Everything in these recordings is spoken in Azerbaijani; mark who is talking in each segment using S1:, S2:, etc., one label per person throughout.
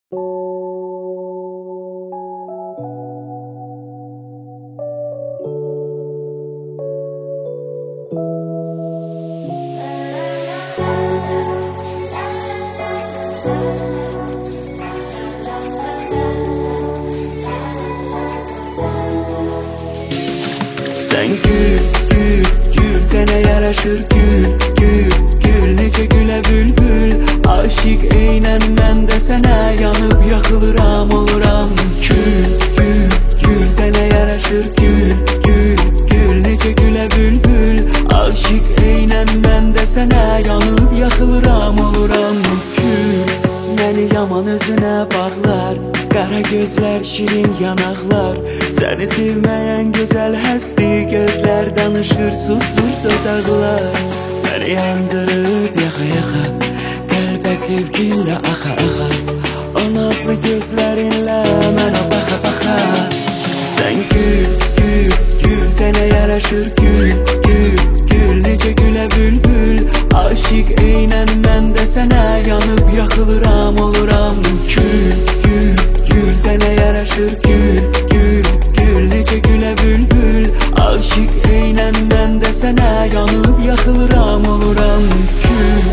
S1: Sen gül, gül, gül, sene yaraşır gül, gül, gül, nece güle bülbül. Aşık eynən mən də sənə yanıb yaxılıram oluram. Gül, gül, gül, sənə yaraşır gül, gül, gül, nece güle bülbül. Aşık eynən mən də sənə yanıb yaxılıram oluram. Gül, məni yaman özünə bağlar, qara gözlər, şirin yanaqlar. Səni sevməyən gözəl həsti gözlər, danışır susur dodaqlar. Məni yandırıb yaxa-yaxa, qəlbə sevginlə axa-axa. O nazlı gözlərinlə mənə baxa-baxa. Sən gül, gül, gül, sənə yaraşır gül, gül, gül, necə gülə bülbül. Aşık eynən mən də sənə yanıb yaxılıram oluram. Gül, gül, gül, sənə yaraşır gül, gül, gül, necə gülə bülbül. Aşık eynən mən də sənə yanıb yaxılıram oluram. Gül.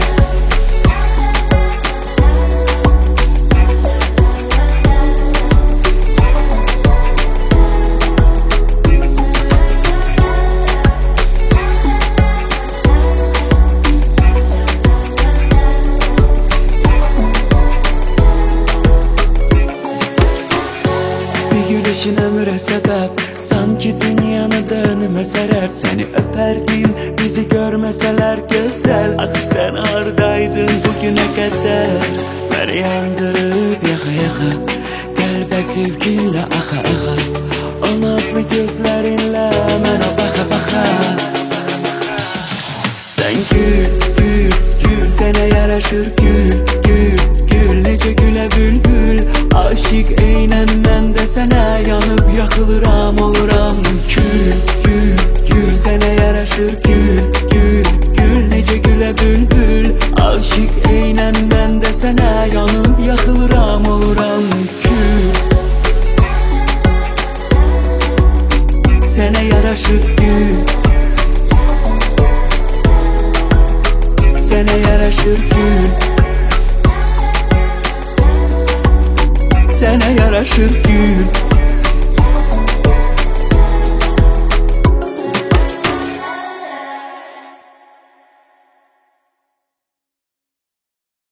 S1: Güneşin ömrə səbəb, sanki dünyanı dönümə sərər. Səni öpərdim, bizi görməsələr gözəl. Axı sən hardaydın bugünə qədər? Məni yandırıb yaxa-yaxa, qəlbə sevginlə axa-axa. O nazlı gözlərinlə mənə baxa-baxa. Sən gül, gül, gül, sənə yaraşır gül, gül, gül, necə gülə bülbül. Aşık eynən mən də sənə yanıb yaxılıram oluram. Gül, gül, gül, sənə yaraşır gül, gül, gül, necə gülə bülbül. Aşık eynən mən də sənə yanıb yaxılıram oluram. Gül. Sənə yaraşır gül, sənə yaraşır gül, sənə yaraşır gül.